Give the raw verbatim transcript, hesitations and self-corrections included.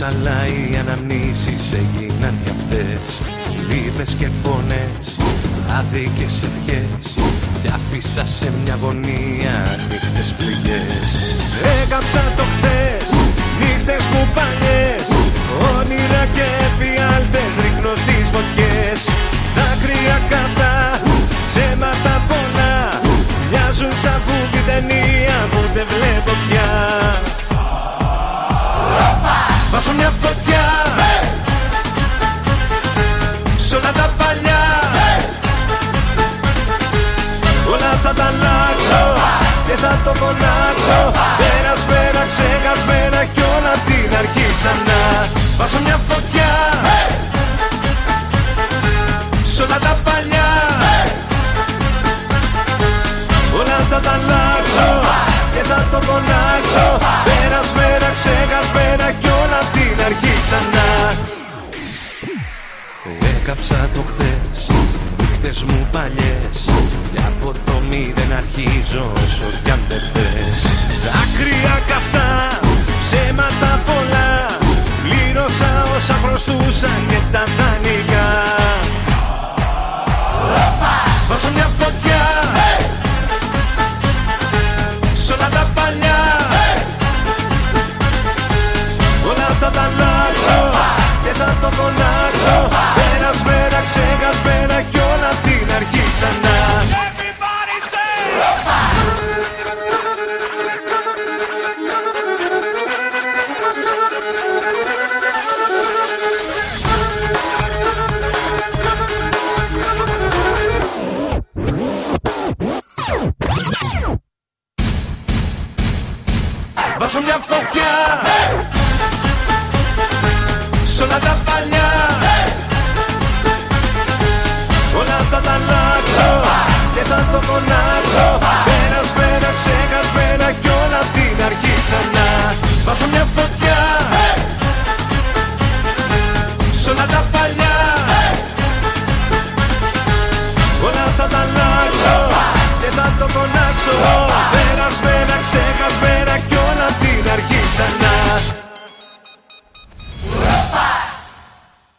αλλά οι αναμνήσεις έγιναν κι αυτές. Λύπες και φωνές, άδικες ευχές, κι άφησα σε μια γωνία νύχτες πληγές. Έκαψα το χθες, νύχτες μου παλιές, όνειρα και εφιάλτες ρίχνω στις φωτιές. Δάκρυα κατά, ψέματα πολλά, μοιάζουν σαν βούδη ταινία που δεν βλέπω πια. Βάζω μια φωτιά σ' όλα τα παλιά, όλα θα τα αλλάξω και θα το φωνάξω. Περασμένα, ξεχασμένα κι όλα απ' την αρχή ξανά. Βάζω μια φωτιά σ' όλα τα παλιά, όλα θα τα αλλάξω και θα το φωνάξω. Περασμένα, ξεχασμένα κι όλα απ' την αρχή ξανά. Έκαψα το χθες, νύχτες μου παλιές, και από το μηδέν αρχίζω όσο κι αν δεν θες. Δάκρυα καυτά, ψέματα πολλά, πλήρωσα όσα χρωστούσαν και τα δανεικά. Βάζω μια φωτιά σ' όλα τα παλιά, όλα θα τα αλλάξω και θα το φωνάξω. Περασμένα, ξεχασμένα κι όλα απ' την αρχή ξανά. Everybody say βάζω μια φωτιά σ' όλα τα παλιά, όλα θα τα αλλάξω και θα το φωνάξω. Περασμένα, ξεχασμένα κι όλα απ' την αρχή ξανά. Βάζω μια φωτιά